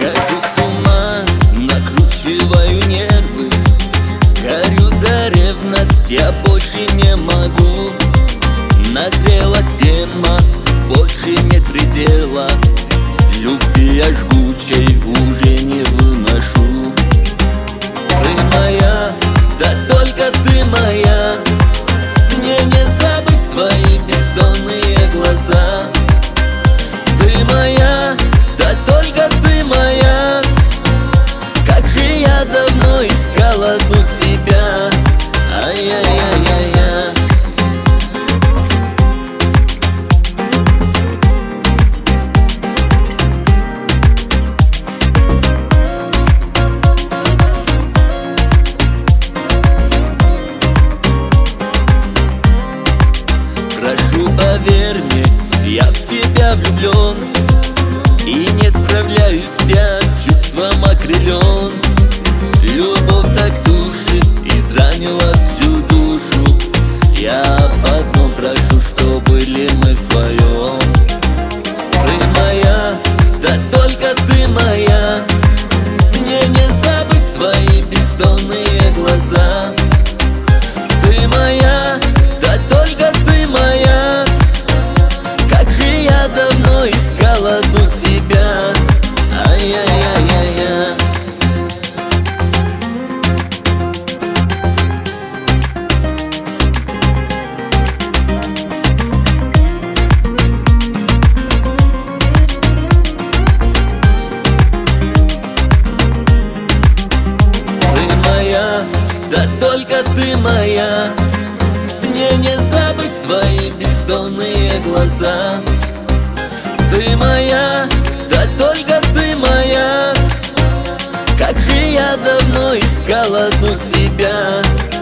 Схожу с ума, накручиваю нервы, горю за ревность, я больше не могу. Назрела тема, больше нет предела, любви я жгучей уже не выношу. Ты моя, да только ты моя, мне не забыть твои бездонные глаза. Ты моя, да только ты моя, как же я давно искал одну тебя. Ай-яй-яй-яй-яй. Прошу, поверь мне, я в тебя влюблен и не справляюсь, я чувством окрылен. Любовь так душит, изранила всю душу. Я об одном прошу, что были мы вдвоем. Ты моя, да только ты моя, мне не забыть твои бездонные глаза. Ты моя, да только ты моя, как же я давно искал одну тебя. Ай-яй-яй-яй-яй. Ты моя, да только ты моя, мне не забыть твои бездонные глаза. Ты моя, да только ты моя, как же я давно искал одну тебя.